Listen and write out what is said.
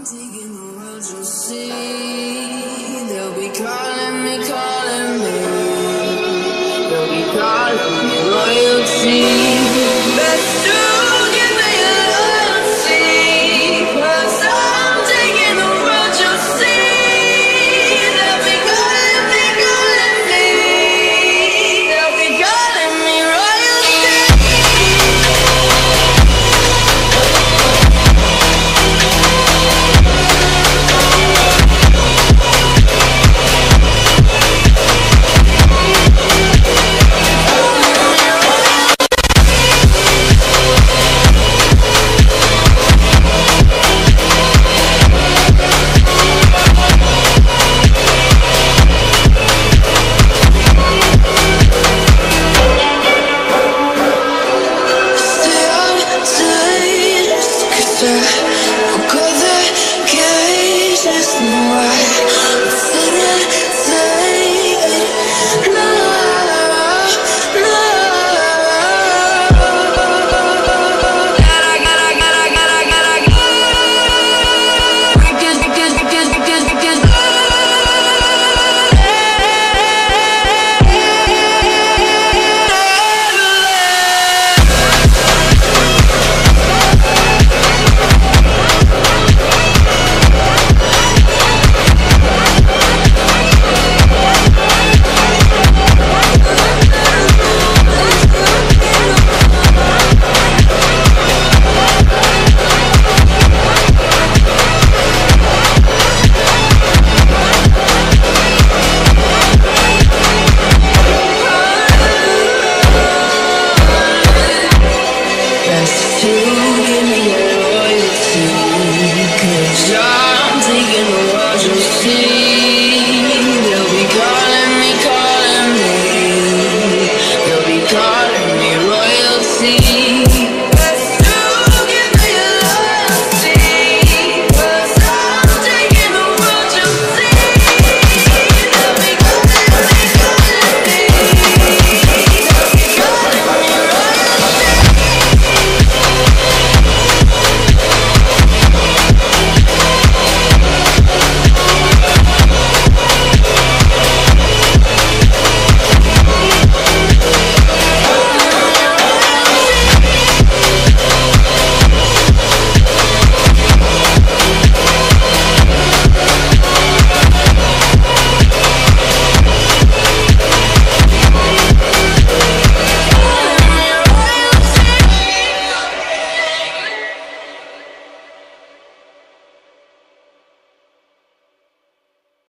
taking the world, you'll see. They'll be calling me, calling me. They'll be calling me royalty. Best to give me a loyalty, 'cause I'm taking the world, you'll see. They'll be calling me, calling me. They'll be calling me royalty. See